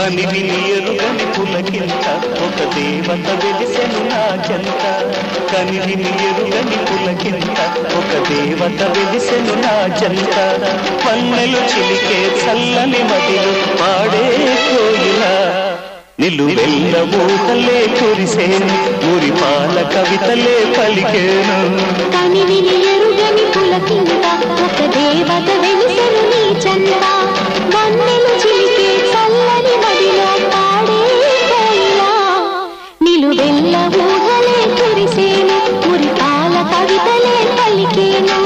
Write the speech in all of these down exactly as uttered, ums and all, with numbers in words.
కనివిని ఎరుగని పులకింత ఒక దేవత వెలిసెను నా చెంత కనివిని ఎరుగని పులకింత ఒక దేవత వెలిసెను నా చెంత పన్నెలు చిలికే చల్లని మదిలు పాడే కోయిలా నిలువెల్ల ఊహలే కురిసేను మురిపాల కవితలే పలికేను కనివిని ఎరుగని పులకింత ఒక దేవత వెలిసెను నీ చెంత పన్నెలు చిలికే చల్లని మదిలో పాడే కోయిలా నిలువెల్ల ఊహలే కురిసేను మురిపాల కవితలే పలికేను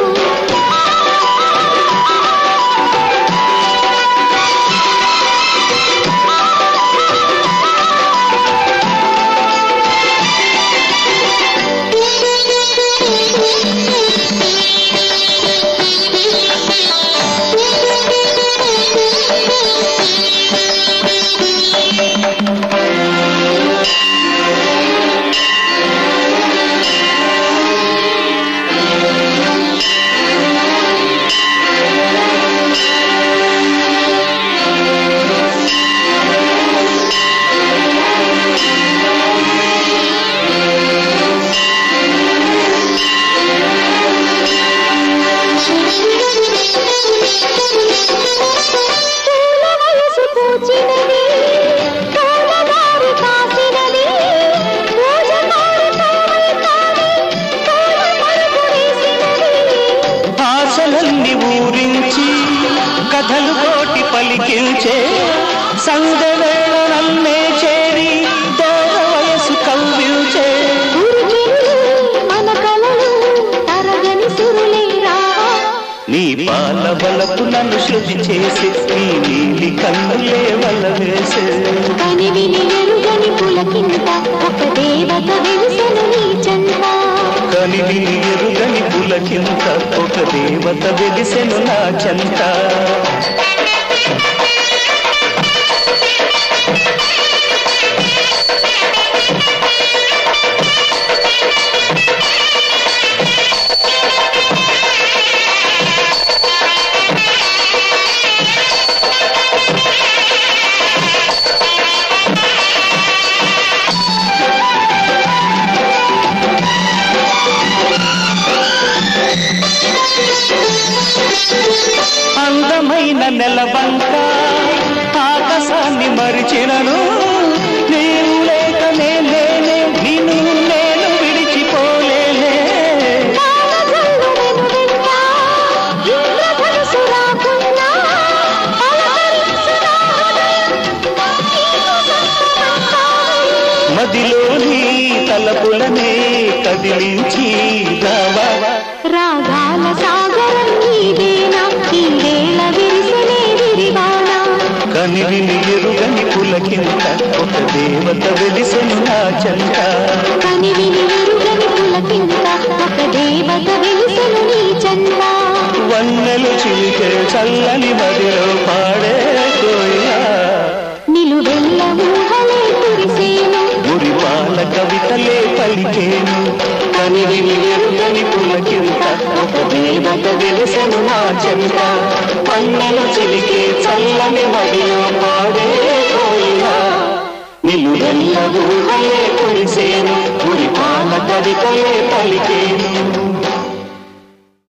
కథలు కోటి పలికించే సంగవేళ నన్నే చేరి దూర వయసు కవ్వించే మన కలలు తరగని సురులేరా నీ పాల బలపు నన్ను శృతి చేసి నీ నీలి కన్నులే వల్ల వేసే కనివిని ఎరుగని పులకింత ఒక దేవత వెలిసెను నీ చెంత కనివిని ఎరుగని పులకింత ఒక దేవత వెలిసెను నా చెంత అందమైన నెలవంక ఆకాశాన్ని మరిచినను నేను లేక నేనే నిన్ను నేను విడిచిపోలేనే మదిలోని తలపులనే కదిలించి రావా రాగాల సాగరం నీదేనా ఈ వేళ విరిసెనే విరివానా కనివిని ఎరుగని పులకింత ఒక దేవత వెలిసెను నా చెంత కనివిని ఎరుగని పులకింత ఒక దేవత వెలిసెను నీ చెంత వన్నెలు చిలికే చల్లని మదిలో పాడే కోయిలా నిలువెల్ల ఊహలే కురిసేను మురిపాల కవితలే పలికేను కనివిని ఎరుగని పులకింత ఒక దేవత వెలిసెను నా చెంత పన్నెలు చిలికే చల్లని మదిలో పాడే కోయిలా నిలువెల్ల ఊహలే కురిసేను మురిపాల